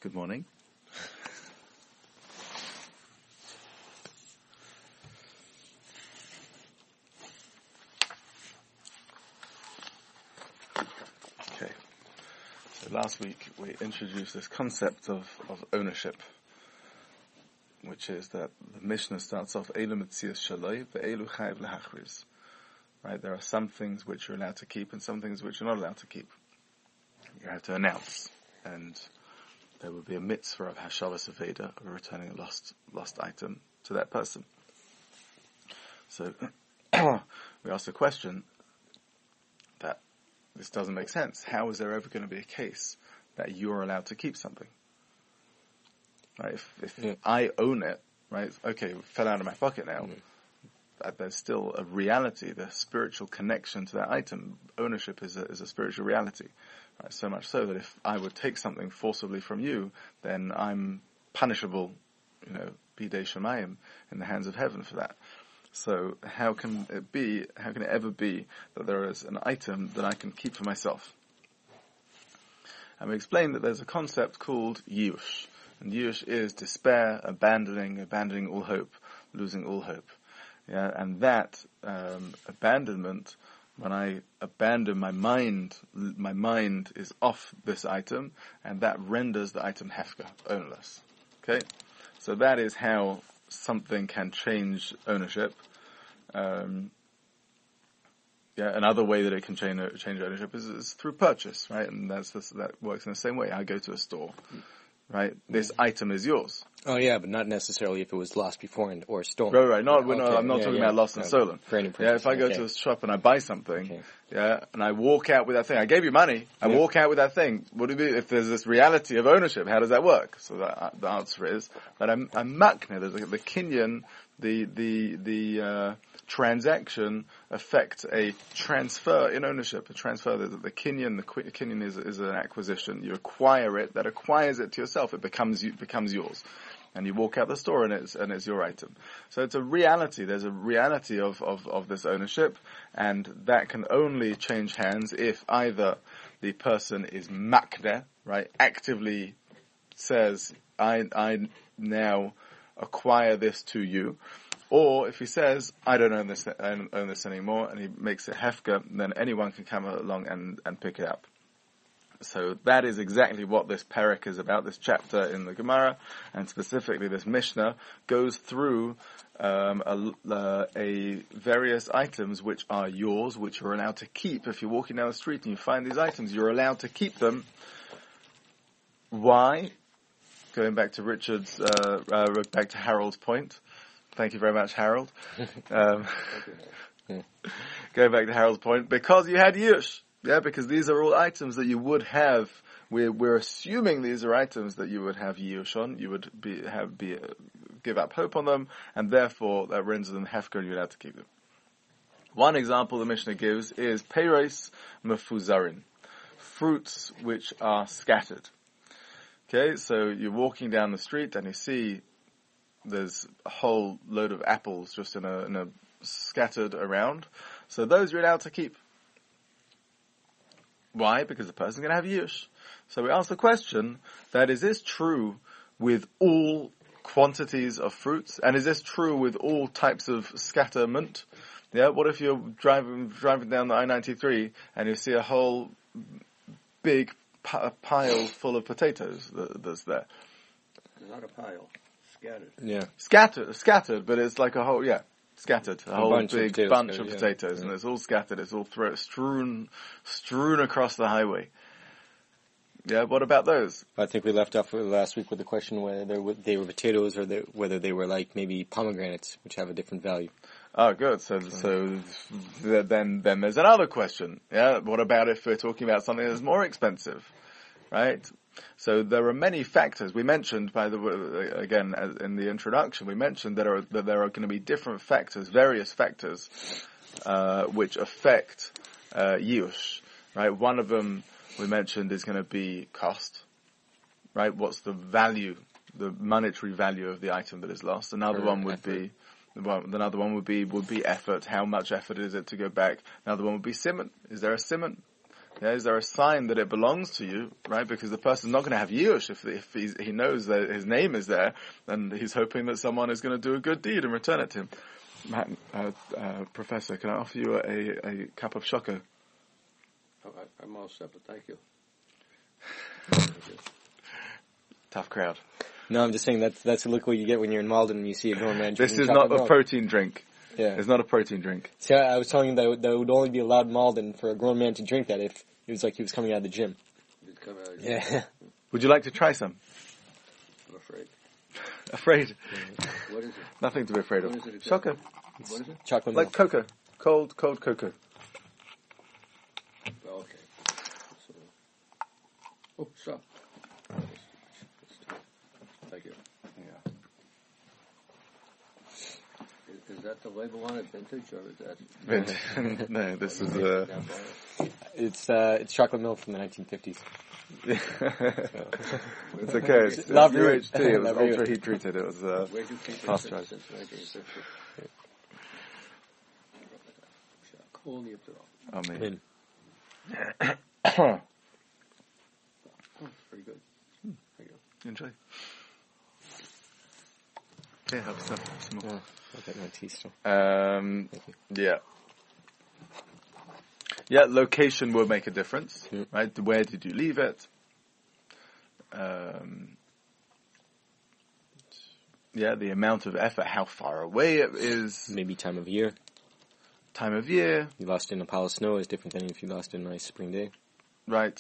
Good morning. Okay. So last week we introduced this concept of ownership, which is that the Mishnah starts off Eilu Metzias Shaloi ve'Eilu Chayiv Lehachriz. Right? There are some things which you're allowed to keep and some things which you're not allowed to keep. You have to announce, and there would be a mitzvah of Hashavas Aveda, of returning a lost item to that person. So we asked the question that this doesn't make sense. How is there ever going to be a case that you're allowed to keep something? Right? If I own it, right? Okay, it fell out of my pocket now. There's still a reality, the spiritual connection to that item. Ownership is a spiritual reality. Right? So much so that if I would take something forcibly from you, then I'm punishable, bidei shamayim, in the hands of heaven for that. So how can it ever be that there is an item that I can keep for myself? And we explained that there's a concept called yiyush. And yiyush is despair, abandoning all hope, losing all hope. Yeah, and that abandonment, when I abandon my mind is off this item, and that renders the item hefker, ownerless. Okay, so that is how something can change ownership. Another way that it can change ownership is through purchase, right? And that works in the same way. I go to a store, right? This item is yours. Oh yeah, but not necessarily if it was lost before or stolen. Right. I'm not talking about lost and stolen. If I go to a shop and I buy something, and I walk out with that thing, I gave you money, I walk out with that thing. What do you do if there's this reality of ownership? How does that work? So the answer is that I'm makne. The kinyan, the transaction affects a transfer in ownership. A transfer, the kinyan is an acquisition. You acquire it, that acquires it to yourself. It becomes yours. And you walk out the store and it's your item. So it's a reality. There's a reality of this ownership, and that can only change hands if either the person is makneh, right, actively says, I now acquire this to you, or if he says, I don't own this anymore, and he makes it hefker, then anyone can come along and pick it up. So that is exactly what this parak is about, this chapter in the Gemara, and specifically this Mishnah goes through various items which are yours, which you're allowed to keep. If you're walking down the street and you find these items, you're allowed to keep them. Why? Going back to back to Harold's point. Thank you very much, Harold. Going back to Harold's point, because you had yush. Yeah, because these are all items that you would have. We're assuming these are items that you would have yiyush on. You would give up hope on them, and therefore that renders them hefker, and you're allowed to keep them. One example the Mishnah gives is peiros mefuzarin, fruits which are scattered. Okay, so you're walking down the street and you see there's a whole load of apples just in a scattered around. So those you're allowed to keep. Why? Because the person's going to have yush. So we ask the question that is this true with all quantities of fruits? And is this true with all types of scatterment? Yeah, what if you're driving down the I-93 and you see a whole big pile full of potatoes that's there? Not a pile. Scattered. Yeah. Scattered, but it's like a whole, scattered. A whole big bunch of potatoes, and it's all scattered. It's all strewn across the highway. Yeah, what about those? I think we left off last week with the question whether they were potatoes or whether they were like maybe pomegranates, which have a different value. Oh, good. So then there's another question. Yeah, what about if we're talking about something that's more expensive, right? So there are many factors. We mentioned, by the way, again, in the introduction, we mentioned that there are going to be different factors, various factors, which affect yiyush, right? One of them we mentioned is going to be cost, right? What's the value, the monetary value of the item that is lost? Another one would be effort. How much effort is it to go back? Another one would be simon. Is there a simon? Yeah, is there a sign that it belongs to you, right? Because the person's not going to have Yush if he knows that his name is there, and he's hoping that someone is going to do a good deed and return it to him. Matt, Professor, can I offer you a cup of Shoko? I'm all set, but thank you. Tough crowd. No, I'm just saying that's the look what you get when you're in Malden and you see a grown man This drinking is not chocolate a milk. protein drink. Yeah. It's not a protein drink. See, I was telling him that would only be allowed in Malden for a grown man to drink that if it was like he was coming out of the gym. You'd come out of Yeah. Would you like to try some? I'm afraid. Afraid? What is it? Nothing to be afraid of. What is it exactly? Shoko. What is it? Chocolate Like milk. cocoa. Cold cocoa. Oh, okay. So, oh, stop. Thank you. Yeah. Is that the label on it, vintage, or is that... No, this is It's chocolate milk from the 1950s. it's okay. It's La UHT. It was La Brute. ultra heat treated. It was Where'd you keep it pasteurized. since 1950? Cool, you have I mean, Min. Oh, pretty good. There you go. enjoy. Yeah, have some more. Oh, I'll get my tea still. Yeah. Yeah, location will make a difference, right? Where did you leave it? Yeah, the amount of effort, how far away it is, Maybe time of year. time of year, You lost in a pile of snow is different than if you lost in a nice spring day. right?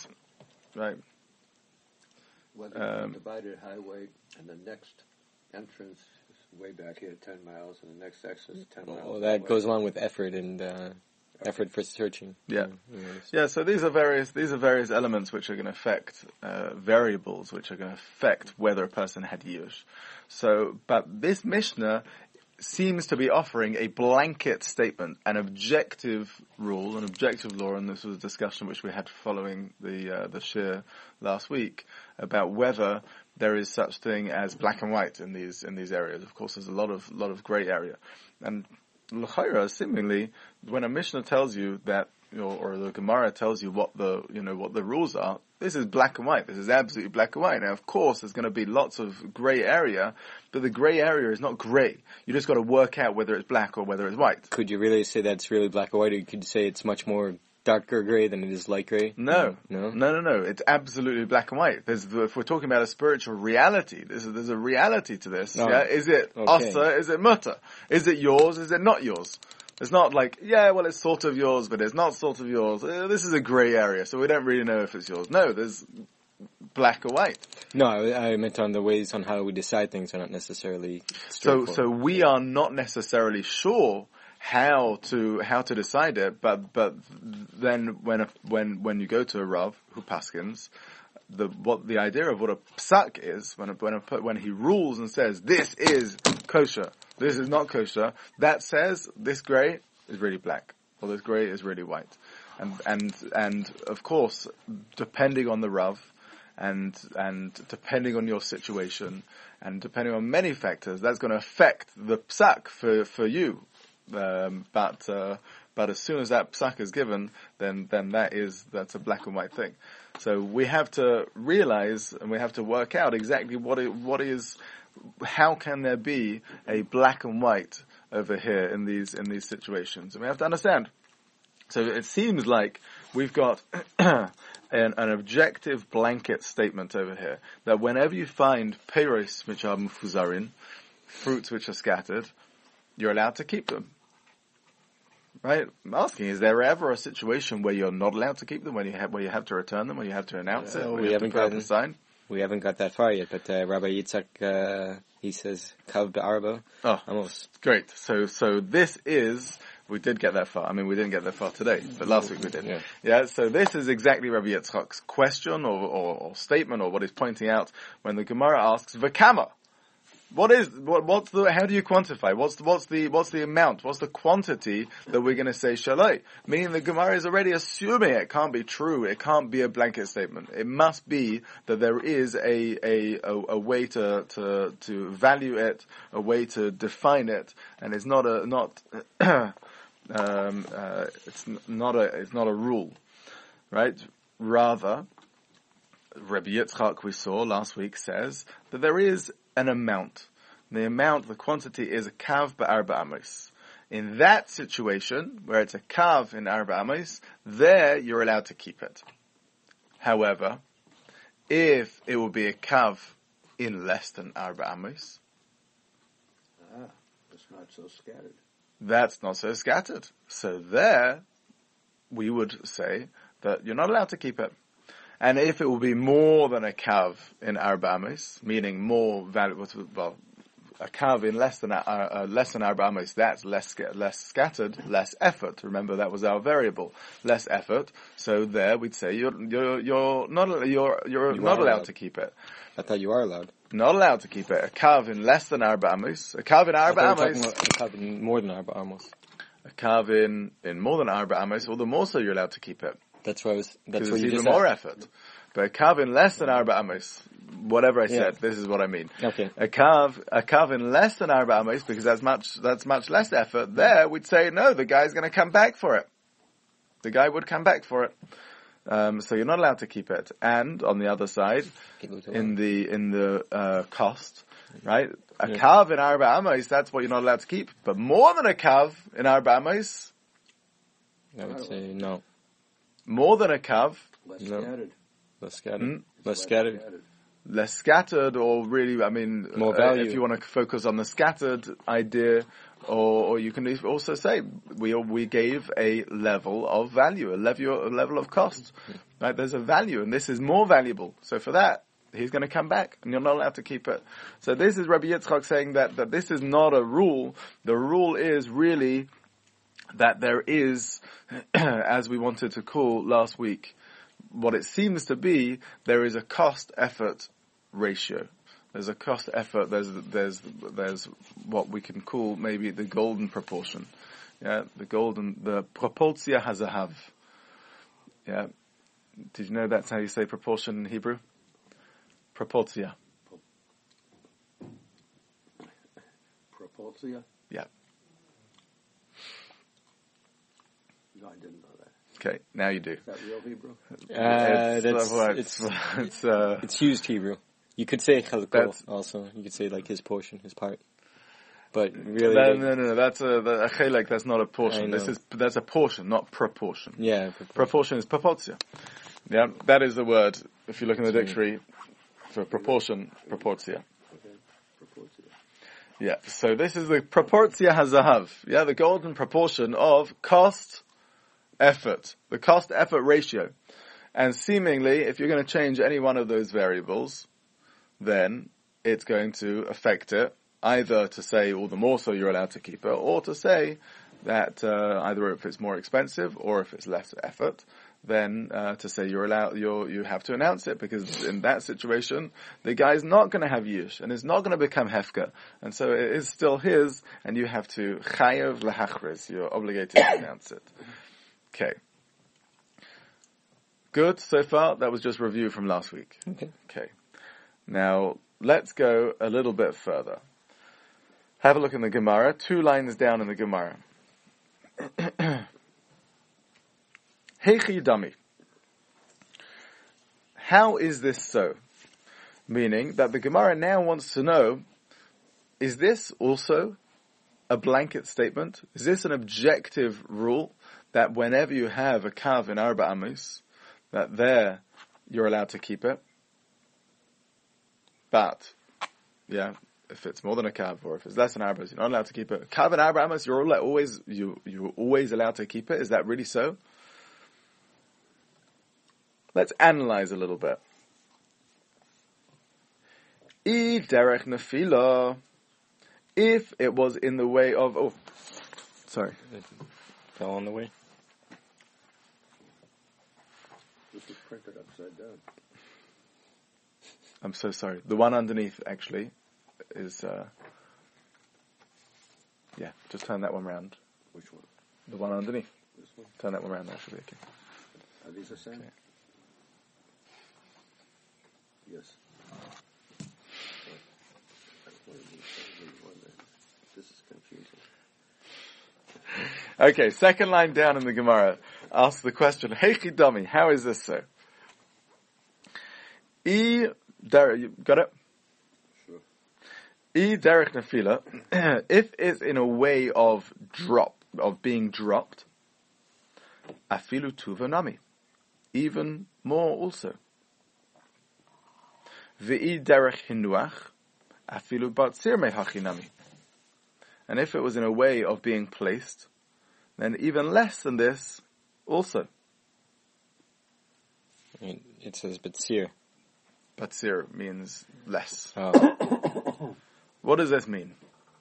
Whether you divided highway and the next entrance is way back here, 10 miles, and the next exit is 10 miles. Well, that goes along with effort and effort for searching. Yeah. Yes. Yeah, so these are various elements which are going to affect variables which are going to affect whether a person had Yush. So, but this Mishnah seems to be offering a blanket statement, an objective rule, an objective law, and this was a discussion which we had following the shir last week about whether there is such thing as black and white in these areas. Of course, there's a lot of grey area, and l'chayra, seemingly, when a Mishnah tells you that, or the Gemara tells you what the rules are, this is black and white. This is absolutely black and white. Now, of course, there's going to be lots of grey area, but the grey area is not grey. You just got to work out whether it's black or whether it's white. Could you really say that's really black or white, or you could say it's much more darker gray than it is light gray? No. No? It's absolutely black and white. If we're talking about a spiritual reality, there's a reality to this. No. Yeah? Is it Okay. asa? Is it mutter? Is it yours? Is it not yours? It's not like, it's sort of yours, but it's not sort of yours. This is a grey area, so we don't really know if it's yours. No, there's black or white. No, I meant on the ways on how we decide things are not necessarily So straightforward. we are not necessarily sure how to decide it, but then when you go to a Rav who paskins, the idea of what a psak is, when he rules and says this is kosher, this is not kosher, that says this grey is really black or this grey is really white, and of course, depending on the Rav, and depending on your situation, and depending on many factors, that's going to affect the psak for you. But as soon as that psak is given, then that's a black and white thing. So we have to realize and we have to work out exactly what is, how can there be a black and white over here in these situations, and we have to understand. So it seems like we've got an objective blanket statement over here that whenever you find peiros which are mufuzarin, fruits which are scattered, you're allowed to keep them. Right? I'm asking, is there ever a situation where you're not allowed to keep them, where you have to return them, where you have to announce it, where you have to put up a sign? We haven't got that far yet, but Rabbi Yitzhak, he says, Kav be'arba. Oh, almost. Great. So this is, we did get that far. I mean, we didn't get that far today, but last week we did. Yeah, so this is exactly Rabbi Yitzchak's question or statement, or what he's pointing out when the Gemara asks, V'kama. How do you quantify? What's the amount? What's the quantity that we're going to say shalai? Meaning the Gemara is already assuming it can't be true. It can't be a blanket statement. It must be that there is a way to value it, a way to define it, and it's not a rule. right? Rather, Rabbi Yitzchak, we saw last week, says that there is an amount. The quantity is a kav ba'arba amos. In that situation, where it's a kav in arba amos, there you're allowed to keep it. However, if it will be a kav in less than arba amos, it's not so scattered. That's not so scattered. So there, we would say that you're not allowed to keep it. And if it will be more than a kav in arba amos, meaning more valuable, well, a kav in less than arba amos, that's less scattered, less effort. Remember, that was our variable, less effort. So there, we'd say you're not allowed to keep it. I thought you are allowed. Not allowed to keep it. A kav in less than arba amos, a kav in arba amos, a kav in more than arba amos. A kav in more than arba amos, or the more so you're allowed to keep it. That's what it's you even just more said. effort. But a kav in less than arba amos, whatever I said, this is what I mean. Okay. A kav in less than arba amos, because that's much less effort. There, we'd say no. The guy's going to come back for it. The guy would come back for it. So you're not allowed to keep it. And on the other side, in the cost, right? A kav in arba amos, that's what you're not allowed to keep. But more than a kav in arba amos, I would say no. More than a kav, Less scattered. Less scattered. Less scattered. Less scattered, or really, I mean, more value. If you want to focus on the scattered idea, or you can also say we gave a level of value, a level of cost. Right? There's a value, and this is more valuable. So for that, he's going to come back, and you're not allowed to keep it. So this is Rabbi Yitzchak saying that this is not a rule. The rule is really that there is, as we wanted to call last week, what it seems to be, there is a cost-effort ratio. There's a cost-effort, there's what we can call maybe the golden proportion. Yeah, the proportia hazahav. Yeah. Did you know that's how you say proportion in Hebrew? Proportia. Proportia? Yeah. No, I didn't know that. Okay, now you do. Is that real Hebrew? It's used Hebrew. You could say chalko also. You could say like his portion, his part. But really, no. That's a chelek. That's not a portion. That's a portion, not proportion. Yeah, proportion is proportia. Yeah, that is the word. If you look in the dictionary for proportion, proportia. Okay, proportia. Yeah. So this is the proportia hazahav. Yeah, the golden proportion of cost. Effort, the cost-effort ratio. And seemingly, if you're going to change any one of those variables, then it's going to affect it, either to say, all the more so you're allowed to keep it, or to say that either if it's more expensive or if it's less effort, then to say you have to announce it, because in that situation, the guy's not going to have yush, and it's not going to become hefka. And so it is still his, and you have to chayav lehachriz, you're obligated to announce it. Okay. Good so far. That was just review from last week. Okay. Now, let's go a little bit further. Have a look in the Gemara. 2 lines down in the Gemara. Heichi dami. How is this so? Meaning that the Gemara now wants to know, is this also a blanket statement? Is this an objective rule? That whenever you have a kav in arba amos, that there you're allowed to keep it. But, yeah, if it's more than a kav or if it's less than arba, you're not allowed to keep it. Kav in arba amos, you're always allowed to keep it. Is that really so? Let's analyze a little bit. I derech nefila, if it was in the way of, sorry. Fell on the way. This is printed upside down. I'm so sorry. The one underneath, actually, is, just turn that one round. Which one? The one underneath. This one? Turn that one round, that should be okay. Are these the same? Okay. Yes. This is confusing. Okay, second line down in the Gemara. asks the question, Heichi Dami, how is this so? You got it? Sure. Derech nefila, if it's in a way of being dropped, afilu tuva nami, even more also. V'i derech hinuach, afilu batzir mehachinami. And if it was in a way of being placed, then even less than this also. It says batzir. Batzir means less. Oh. What does this mean?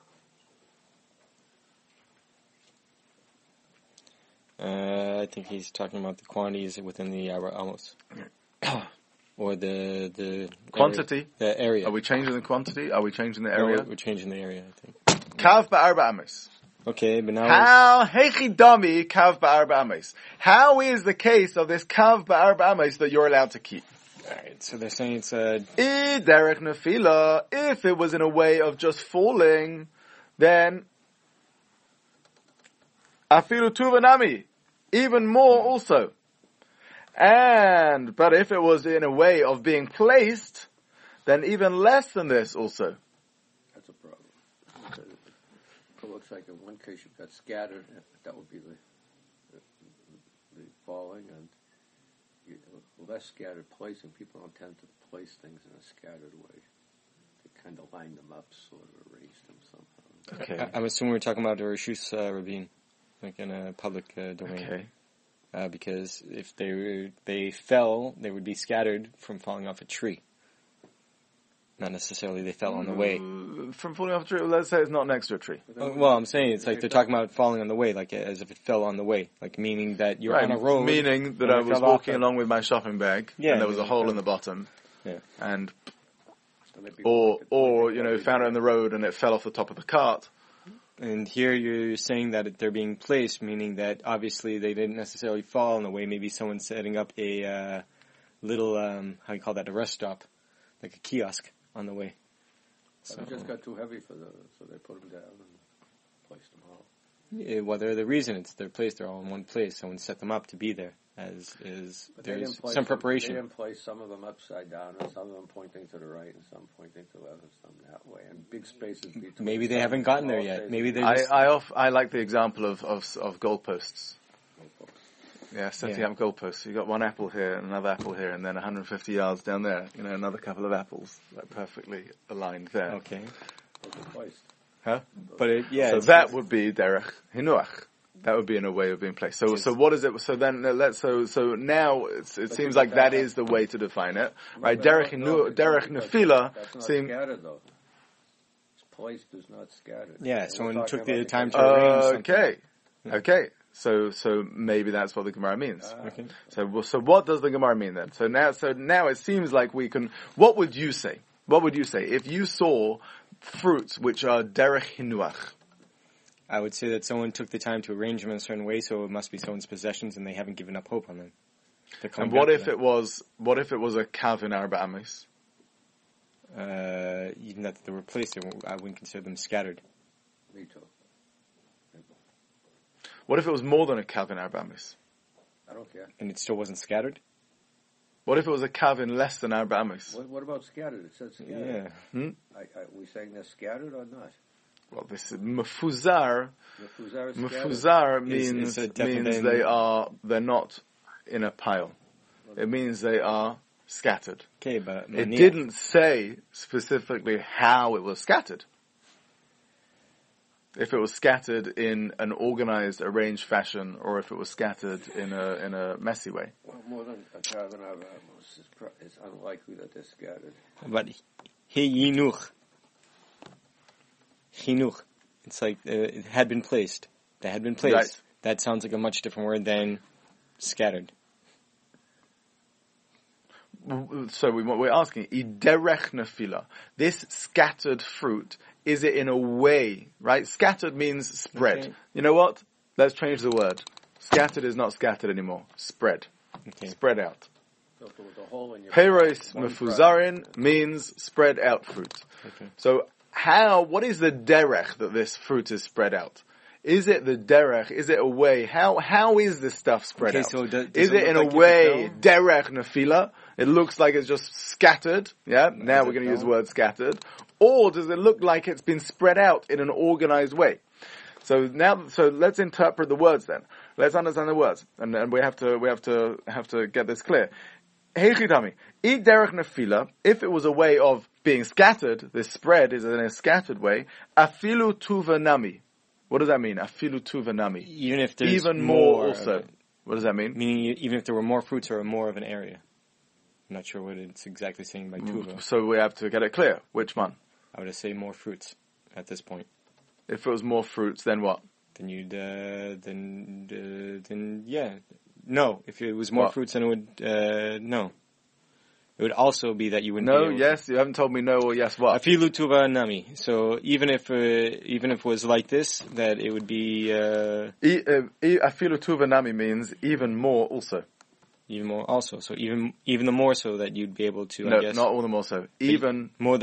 I think he's talking about the quantities within the hour almost. Or the Quantity? The area. Are we changing the quantity? Are we changing the area? No, we're changing the area, I think. Kav ba'arba ames. Okay, but now How hechi dami kav ba'arba ames? How is the case of this kav ba'arba ames that you're allowed to keep? Alright, so they're saying it's Derech nefila. If it was in a way of just falling, then afilu tuva nami, even more also. But if it was in a way of being placed, then even less than this also. That's a problem. Because it looks like in one case you've got scattered. That would be the falling, and less scattered placing. People don't tend to place things in a scattered way. They kind of line them up, sort of arrange them somehow. Okay. I'm assuming we're talking about a Rishus Rabin, like in a public domain. Okay. Because if they fell, they would be scattered from falling off a tree. Not necessarily they fell on the way. From falling off a tree, let's say it's not next to a tree. Well, I'm saying it's like they're talking about falling on the way, like as if it fell on the way, like meaning that you're on a road. Meaning that and I it was fell off walking along with my shopping bag, Yeah, and there was a hole in the bottom, Yeah. and And or found it in the road and it fell off the top of the cart. And here you're saying that they're being placed, meaning that obviously they didn't necessarily fall on the way. Maybe someone's setting up a little, how do you call that, a rest stop, like a kiosk on the way. So it just got too heavy so they put them down and placed them all. Yeah, whatever the reason, they're placed, they're all in one place. Someone set them up to be there, But there's some preparation. They didn't place some of them upside down, and some of them pointing to the right, and some pointing to the left, and some that way, and big spaces between. Maybe they haven't gotten there yet. Maybe they just... I like the example of goalposts. Yeah, setting up goalposts. You got one apple here, and another apple here, and then 150 yards down there. Another couple of apples, like perfectly aligned there. Okay. Placed. Huh? But so that would be derech hinuach. That would be in a way of being placed. So what is it? So then so now it seems like that is the way to define it, right? Derech nefila seems. Scattered though. It's placed is not scattered. Yeah, someone took the time to arrange something. Okay. So maybe that's what the Gemara means. Okay. So what does the Gemara mean then? So now it seems like we can. What would you say? What would you say if you saw fruits which are derech hinuach? I would say that someone took the time to arrange them in a certain way, so it must be someone's possessions, and they haven't given up hope on them. And what if it was a kav in arba amis? Even that they were placed, I wouldn't consider them scattered. Me too. What if it was more than a kav in arba amis? I don't care. And it still wasn't scattered? What if it was a kav in less than arba amis? What about scattered? It says scattered. Yeah. We saying they're scattered or not? Well, this is mefuzar. Mefuzar means they're not in a pile. It means they are scattered. Okay, but it didn't say specifically how it was scattered. If it was scattered in an organized, arranged fashion, or if it was scattered in a messy way. Well, more than a kav and arba amos, it's unlikely that they're scattered. But hinuch. Chinuch. It's like it had been placed. They had been placed. Right. That sounds like a much different word than scattered. So we're asking, iderech nefila. This scattered fruit, is it in a way, right? Scattered means spread. Okay. You know what? Let's change the word. Scattered is not scattered anymore. Spread. Okay. Spread out. So if there was a hole in your Peiros mefuzarin means spread out fruit. Okay. So what is the derech that this fruit is spread out? Is it the derech? Is it a way? How is this stuff spread out? So does Is it look in like a if way it derech nefila? It looks like it's just scattered. Yeah. Now we're going to use the word scattered. Or does it look like it's been spread out in an organized way? So let's interpret the words then. Let's understand the words, and we have to get this clear. Heichidami, eat derech nefila. If it was a way of being scattered, this spread is in a scattered way. Afilu tuva nami. What does that mean? Afilu tuva nami. Even if there's Even more also. What does that mean? Meaning even if there were more fruits or more of an area. I'm not sure what it's exactly saying by tuva. So we have to get it clear. Which one? I would say more fruits at this point. If it was more fruits, then what? Then you'd yeah. No, if it was more What? fruits, then it would no. It would also be that you wouldn't. No, be able yes. You haven't told me no or yes. What? Afilu tuva nami. So even if it was like this, that it would be Afilu tuva nami means even more also. even more also. So even the more so that you'd be able to. No, I guess, not all the more so. Even more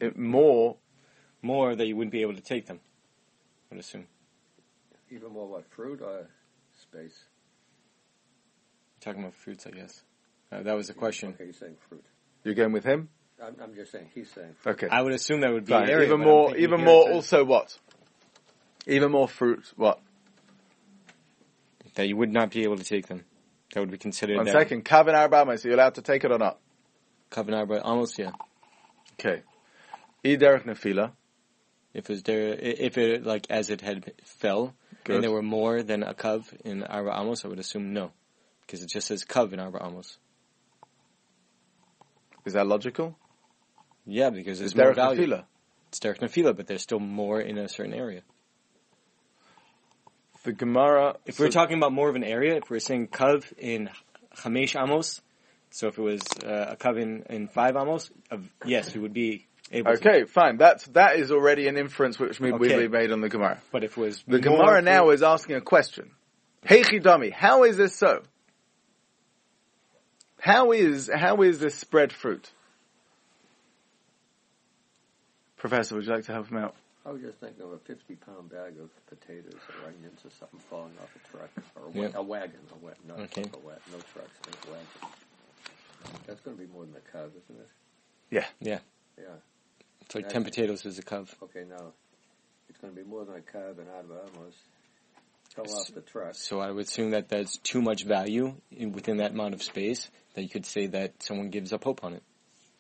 more that you wouldn't be able to take them. I would assume. Even more what, fruit or space? Talking about fruits, I guess. That was the question. Okay, you're saying fruit. You're going with him? I'm just saying, he's saying fruit. Okay. I would assume that would be Fine. area. Even but more. I'm thinking Even here more. it says Also, what? Even more fruit. What? that you would not be able to take them. That would be considered. One second. Kavin Arabama. So you're allowed to take it or not? Kavanah, but almost yeah. Okay. Derech nefila. If it like as it had fell, Good. and there were more than a kav in Arba Amos, I would assume no, because it just says kav in Arba Amos. Is that logical? Yeah, because there's It's more derech value. nefila. It's derech nefila, but there's still more in a certain area. The Gemara. If we're talking about more of an area, if we're saying kav in Chamesh Amos, so if it was a kav in 5 Amos, yes, we would be able to. Okay, fine. That is already an inference which we made on the Gemara. But if it was The more Gemara now is asking a question. Heichidami, how is this so? How is this spread fruit? Professor, would you like to help him out? I was just thinking of a 50-pound bag of potatoes or onions or something falling off a truck or a wagon. No trucks, a wagon. That's going to be more than a cub, isn't it? Yeah. Yeah. Yeah. It's like 10 potatoes is a kav. Okay, now it's going to be more than a cub and Arba Amos fell off the truck. So I would assume that that's too much value within that amount of space that you could say that someone gives up hope on it.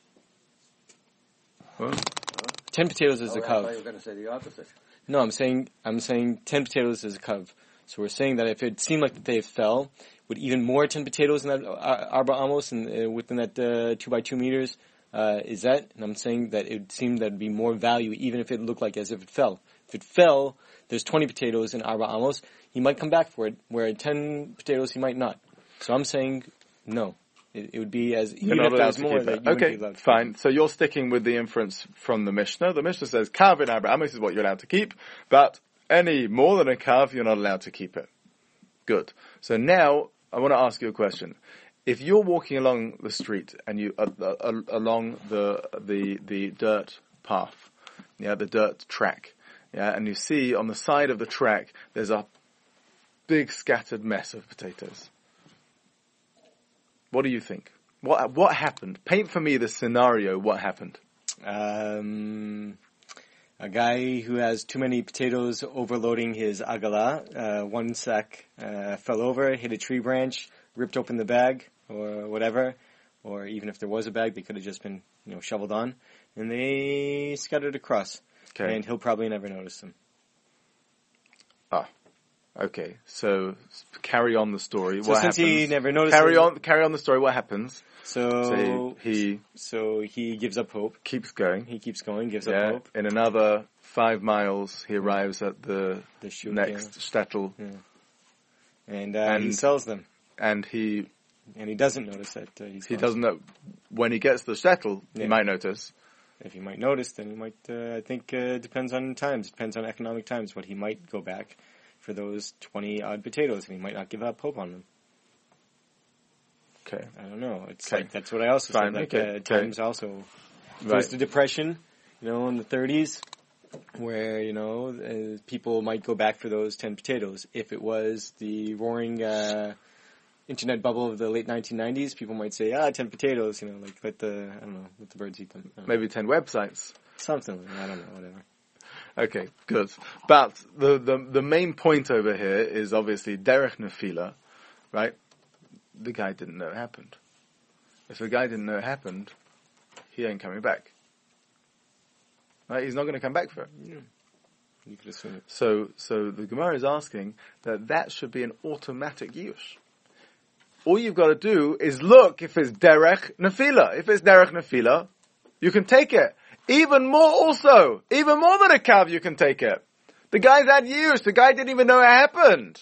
Well, 10 potatoes is a I thought you kav. were going to say the opposite. No, I'm saying 10 potatoes is a kav. So we're saying that if it seemed like that they fell, would even more 10 potatoes in that Arba Amos and within that 2 by 2 meters, is that? And I'm saying that it would seem that would be more value even if it looked like as if it fell. If it fell, there's 20 potatoes in Arba Amos, he might come back for it, where at 10 potatoes he might not. So I'm saying no. It would be as you're even not if allowed there's to more keep that it. you wouldn't Okay, be allowed to fine. So you're sticking with the inference from the Mishnah. The Mishnah says kav in Arba Amos is what you're allowed to keep, but any more than a kav, you're not allowed to keep it. Good. So now I want to ask you a question. If you're walking along the street and you along the dirt path, yeah, the dirt track, yeah, and you see on the side of the track there's a big scattered mess of potatoes. What do you think? What happened? Paint for me the scenario. What happened? A guy who has too many potatoes overloading his agala. One sack fell over, hit a tree branch, ripped open the bag, or whatever. Or even if there was a bag, they could have just been, shoveled on. And they scattered across. Okay. And he'll probably never notice them. Okay, so carry on the story. So what since happens? he never noticed carry on the story. What happens? So he gives up hope. keeps going. He keeps going, gives up hope. In another 5 miles, he arrives at the Shuk, next shtetl. Yeah. And he sells them. And he doesn't notice that he doesn't know when he gets to the shtetl. He might notice. If he might notice, then he might. I think it depends on times. Depends on economic times. What he might go back for those 20 odd potatoes, and he might not give up hope on them. Okay, I don't know. It's like that's what I also said. Like times also. If it was the Depression, in the 30s, where, people might go back for those 10 potatoes. If it was the roaring internet bubble of the late 1990s, people might say, 10 potatoes, let the birds eat them. Maybe 10 websites. Something, I don't know, whatever. Okay, good. But the main point over here is obviously derech nefila, right? The guy didn't know it happened. If the guy didn't know it happened, he ain't coming back. Right? He's not going to come back for it. Yeah. You could assume it. So the Gemara is asking that should be an automatic yush. All you've got to do is look if it's derech nefila. If it's derech nefila, you can take it. Even more than a kav, you can take it. The guy's had yush. The guy didn't even know it happened.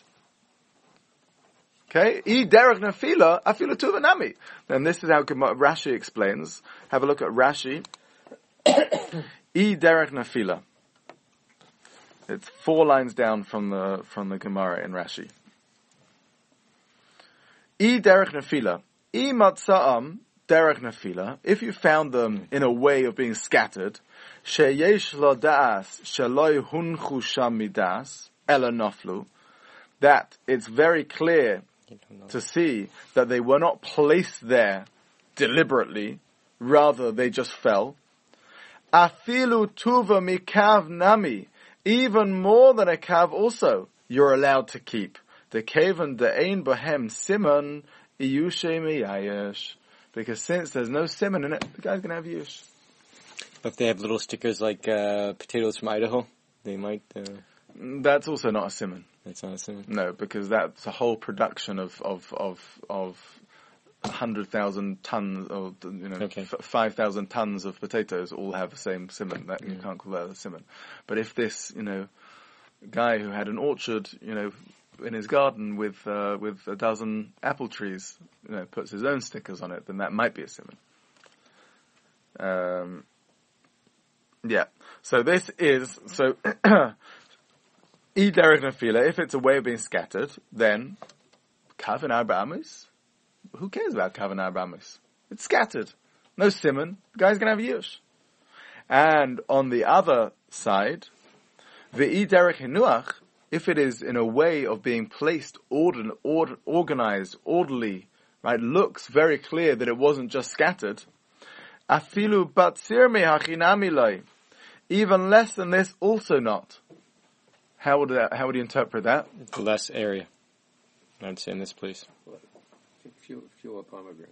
Okay? I derech nefila, afilu tuva nami. And this is how Rashi explains. Have a look at Rashi. I derech nefila. It's 4 lines down from the Gemara in Rashi. I derech nefila. I matza'am derech nefila. If you found them in a way of being scattered, sheyesh lo da'as sheloi hunchu sham midas ela noflu. That it's very clear to see that they were not placed there deliberately, rather they just fell. Afilu tuva mikav nami. Even more than a kav also, you're allowed to keep. The kaven de'ein bohem simon iyushe miyayesh. Because since there's no simon in it, the guy's going to have yush. But if they have little stickers like potatoes from Idaho, they might... That's also not a simon. That's not a simon? No, because that's a whole production of 100,000 tons, or 5,000 tons of potatoes all have the same simon. That you can't call that a simon. But if this, guy who had an orchard, in his garden with a dozen apple trees, puts his own stickers on it, then that might be a simon. So this is I derech nefila. If it's a way of being scattered, then kav and arba amos. Who cares about kav and arba amos? It's scattered. No simon. The guy's going to have yush. And on the other side, the I derech hinuach, if it is in a way of being placed, organized, orderly, right, looks very clear that it wasn't just scattered. Afilu batzir me hachinami loi. Even less than this, also not. How would you interpret that? Less area. I'd say in this place. Fewer pomegranates.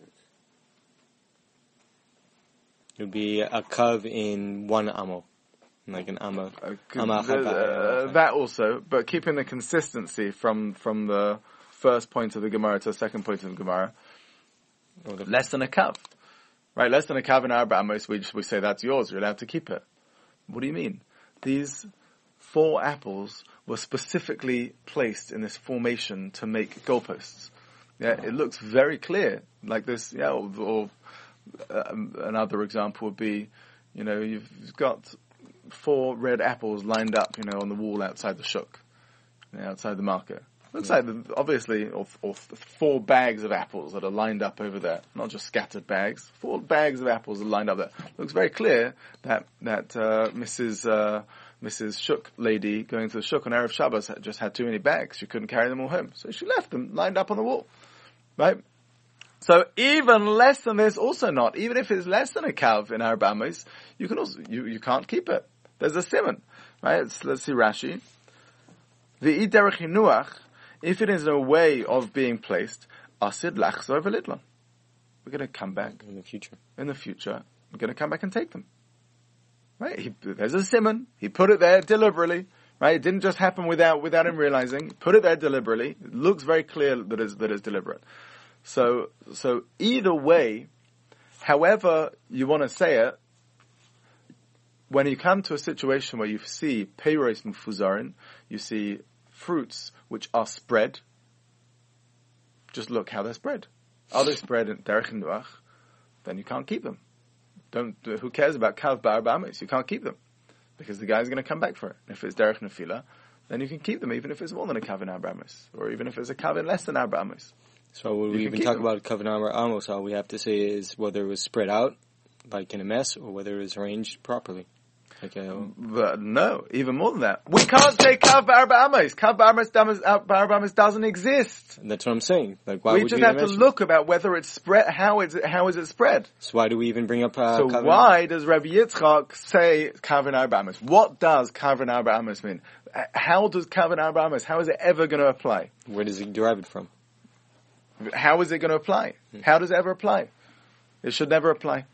It would be a kav in one amo. Like an amo. That also, but keeping the consistency from the first point of the Gemara to the second point of the Gemara. Less than a kav. Right, less than a kav in arba amos, we say that's yours, you're allowed to keep it. What do you mean? These 4 apples were specifically placed in this formation to make goalposts. Yeah, it looks very clear. Like this, or another example would be, you've got 4 red apples lined up, on the wall outside the shuk, outside the market. Looks like, obviously, or 4 bags of apples that are lined up over there. Not just scattered bags. 4 bags of apples are lined up there. Looks very clear that Mrs. Shuk lady going to the Shuk on Erev Shabbos just had too many bags. She couldn't carry them all home. So she left them lined up on the wall. Right? So even less than this, also not. Even if it's less than a kav in Arba amos, you can also, you can't keep it. There's a simon. Right? Let's see Rashi. The derech hinuach, if it is a way of being placed, asid lachzor v'lidlan. We're going to come back. In the future. We're going to come back and take them. Right? There's a simon. He put it there deliberately. Right? It didn't just happen without him realizing. He put it there deliberately. It looks very clear that it's deliberate. So either way, however you want to say it, when you come to a situation where you see peiros mufuzarin, you see fruits which are spread, just look how they're spread. Are they spread in derech nuach? Then you can't keep them. Who cares about kav ba'arba amos? You can't keep them because the guy's going to come back for it. If it's derech nefila, then you can keep them even if it's more than a kav in arba amos, or even if it's a kav in less than arba amos. So when we even talk about kav in arba amos, all we have to say is whether it was spread out, like in a mess, or whether it was arranged properly. Okay. But no, even more than that. We can't say Kav Ba'arba Ames. Kav Ba'arba Ames doesn't exist. That's what I'm saying. Like, why we would just we have to look about whether it's spread, how is it spread? So why do we even bring up So Kav why does Rabbi Yitzchak say Kav Ba'arba Ames? What does Kav Ba'arba Ames mean? How does Kav Ba'arba Ames, how is it ever going to apply? Where does he derive it from? How is it going to apply? How does it ever apply? It should never apply.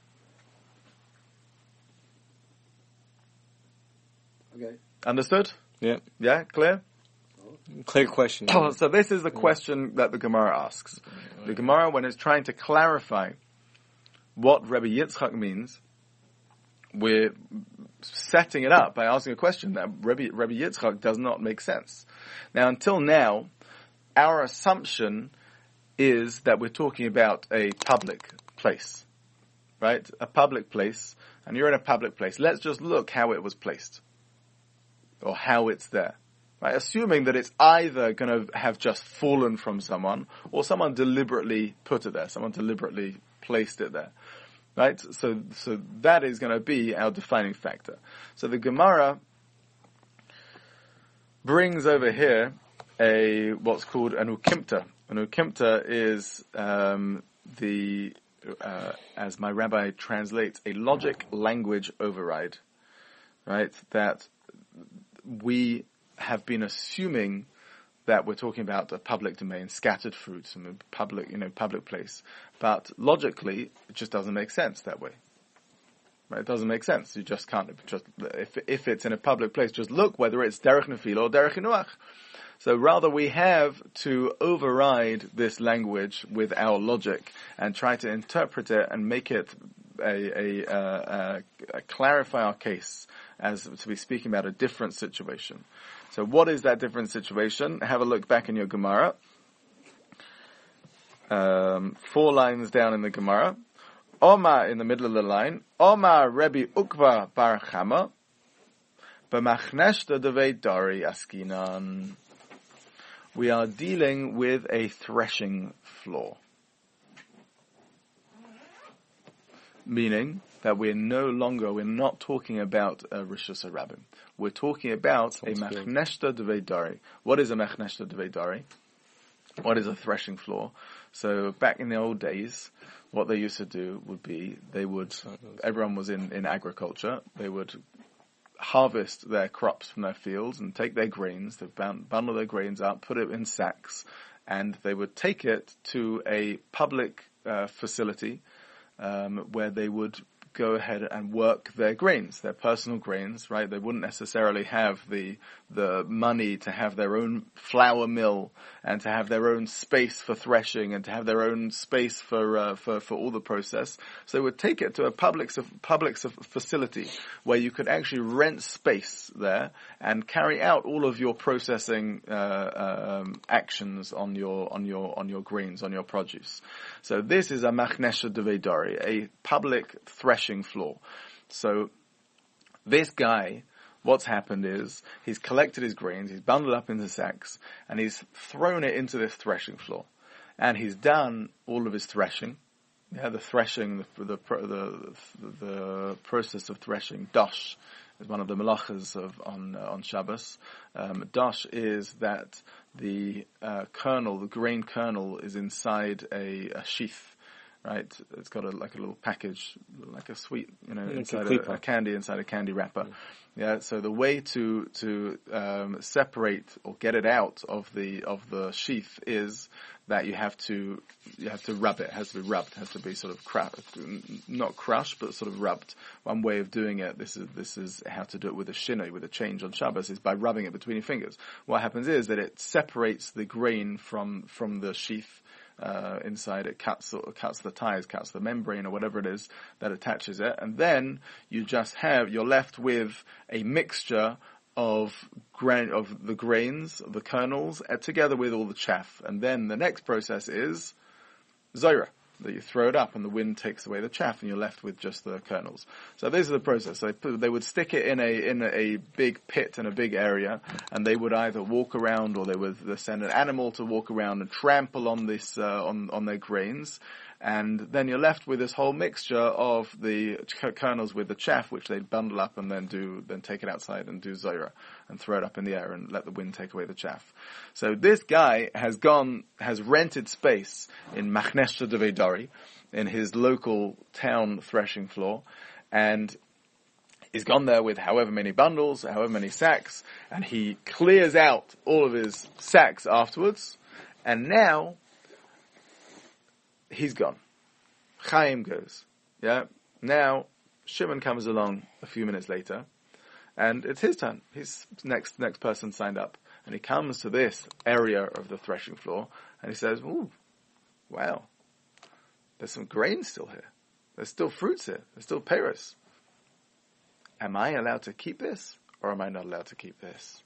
Okay. Understood? Yeah. Yeah, clear? Clear question. So this is the question that the Gemara asks. The Gemara, when it's trying to clarify what Rabbi Yitzchak means, we're setting it up by asking a question that Rabbi Yitzchak does not make sense. Now, until now, our assumption is that we're talking about a public place, right? A public place, and you're in a public place. Let's just look how it was placed, or how it's there. Right? Assuming that it's either going to have just fallen from someone, or someone deliberately put it there, someone deliberately placed it there. Right? So that is going to be our defining factor. So the Gemara brings over here what's called an ukimta. An ukimta is as my rabbi translates, a logic language override. Right? That we have been assuming that we're talking about a public domain, scattered fruits, and a public place. But logically, it just doesn't make sense that way. Right? It doesn't make sense. You just can't, if it's in a public place, just look whether it's derech nefila or derech inuach. So rather we have to override this language with our logic and try to interpret it and make it clarify our case as to be speaking about a different situation. So what is that different situation? Have a look back in your Gemara. 4 lines down in the Gemara. Omar in the middle of the line. Omar Rebbe Ukva Bar Chama. B'machneshta devei dari askinan. We are dealing with a threshing floor. Meaning that we're not talking about a Rishus HaRabim. We're talking about a Machneshta Devei Dari. What is a Machneshta Devei Dari? What is a threshing floor? So back in the old days, what they used to do would be, everyone was in agriculture, they would harvest their crops from their fields and take their grains, they bundle their grains up, put it in sacks, and they would take it to a public facility where they would go ahead and work their grains, their personal grains, right? They wouldn't necessarily have the money to have their own flour mill and to have their own space for threshing and to have their own space for all the process. So they would take it to a public facility where you could actually rent space there and carry out all of your processing actions on your grains, on your produce. So this is a Machnesha Devei Dari, a public threshing floor. So this guy, what's happened is he's collected his grains, he's bundled up into sacks, and he's thrown it into this threshing floor. And he's done all of his threshing. Yeah, the threshing, the process of threshing, dosh, is one of the melachas on Shabbos. Dosh is that the grain kernel is inside a sheath. Right, it's got a little package, like a sweet, inside a candy, inside a candy wrapper. Yeah, so the way to separate or get it out of the sheath is that you have to rub it. It has to be rubbed. It has to be sort of not crushed, but sort of rubbed. One way of doing it, this is how to do it with a shinoi, with a change on Shabbos, is by rubbing it between your fingers. What happens is that it separates the grain from the sheath. Inside it cuts the ties, cuts the membrane or whatever it is that attaches it, and then you're left with a mixture of the grains, of the kernels, together with all the chaff. And then the next process is zoira, that you throw it up and the wind takes away the chaff and you're left with just the kernels. So this is the process. So they would stick it in a big pit in a big area, and they would either walk around or they would send an animal to walk around and trample on this on their grains, And then you're left with this whole mixture of the kernels with the chaff, which they bundle up and then take it outside and do zoira and throw it up in the air and let the wind take away the chaff. So this guy has rented space in Machneshta de Vedari, in his local town threshing floor, and he's gone there with however many bundles, however many sacks, and he clears out all of his sacks afterwards, and now he's gone. Chaim goes. Yeah. Now Shimon comes along a few minutes later, and it's his turn. He's next person signed up, and he comes to this area of the threshing floor, and he says, "Ooh, wow, there's some grain still here. There's still fruits here. There's still peiros. Am I allowed to keep this, or am I not allowed to keep this?"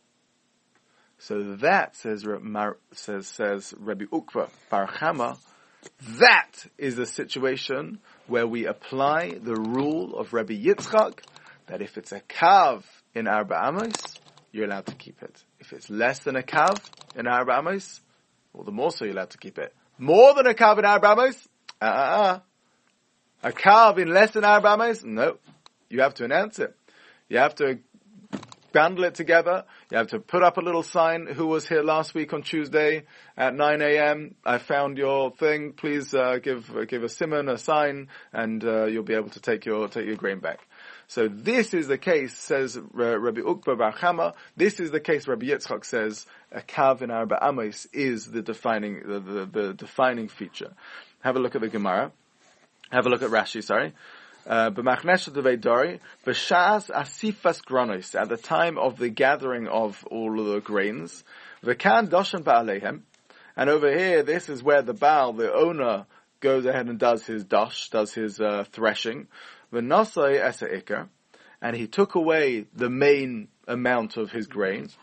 So that says Rabbi Ukva Bar Chama, that is the situation where we apply the rule of Rabbi Yitzchak, that if it's a kav in Arba Amos, you're allowed to keep it. If it's less than a kav in Arba Amos, well, the more so you're allowed to keep it. More than a kav in Arba Amos? A kav in less than Arba Amos? No. You have to announce it. You have to bundle it together. You have to put up a little sign. Who was here last week on Tuesday at 9 a.m.? I found your thing. Please give a simon, a sign, and you'll be able to take your grain back. So this is the case, says Rabbi Ukba Bar Chama. This is the case Rabbi Yitzchak says a kav in Arba Amos is the defining feature. Have a look at the Gemara. Have a look at Rashi. Sorry. B'machneshet Vedari, b'shas asifas granos, at the time of the gathering of all of the grains, v'kan doshen ba'aleihem, and over here, this is where the Baal, the owner, goes ahead and does his threshing, v'nosai esa ikar, and he took away the main amount of his grains,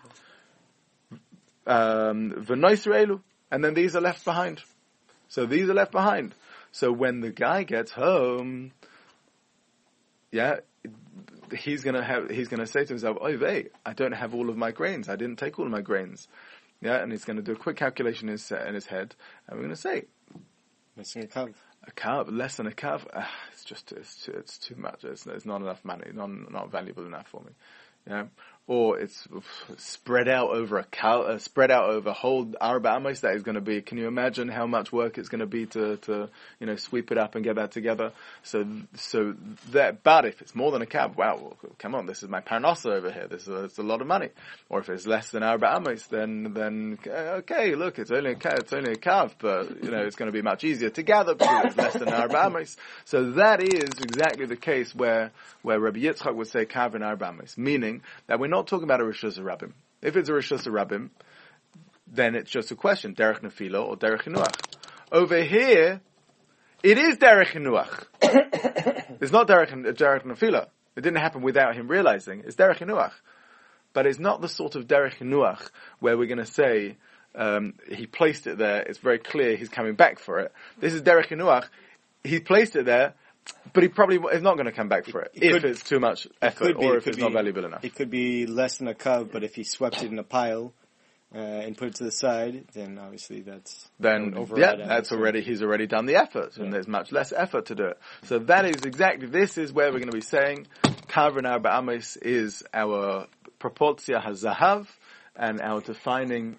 v'noisreelu, and then these are left behind. So these are left behind. So when the guy gets home, yeah, he's gonna say to himself, "Oy vey, I don't have all of my grains. I didn't take all of my grains." Yeah, and he's going to do a quick calculation in his head, and we're going to say, "Missing a kav. A kav, less than a kav. It's too much. It's not enough money. Not valuable enough for me." Yeah, or it's spread out over whole Arba Amos. That is going to be. Can you imagine how much work it's going to be to sweep it up and get that together? So that. But if it's more than a kav, wow, well, come on, this is my parnasa over here. It's a lot of money. Or if it's less than Arba Amos, then okay, look, it's only a kav, but it's going to be much easier to gather because it's less than Arba Amos. So that is exactly the case where Rabbi Yitzchak would say kav in Arba Amos, meaning that we're not talking about a Rishus Rabbim. If it's a Rishus Rabbim, then it's just a question, Derech Nefila or Derech Chinuach. Over here, it is Derech Chinuach. It's not Derech Nefila. It didn't happen without him realizing. It's Derech Chinuach. But it's not the sort of Derech Chinuach where we're going to say, he placed it there, it's very clear he's coming back for it. This is Derech Chinuach. He placed it there, but he probably is not going to come back for it if it's too much effort or if it's not valuable enough. It could be less than a kav, but if he swept it in a pile and put it to the side, then obviously that's he's already done the effort, and there's much less effort to do it. So that is exactly, this is where we're going to be saying kav in Arba Amos is our proportia hazahav and our defining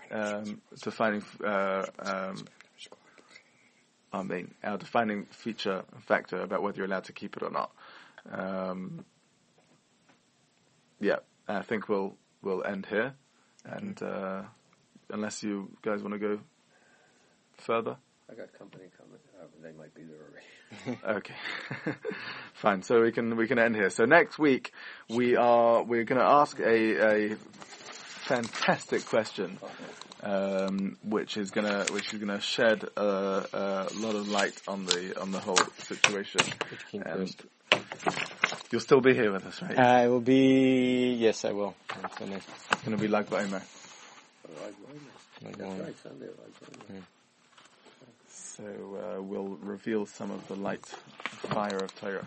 our defining factor about whether you're allowed to keep it or not. I think we'll end here, and unless you guys want to go further. I got company coming. They might be there already. Okay, fine. So we can end here. So next week we're going to ask a fantastic question. Which is gonna shed a lot of light on the whole situation. And you'll still be here with us, right? I will be. Yes, I will. It's gonna be like Omer. So we'll reveal some of the light, fire of Torah.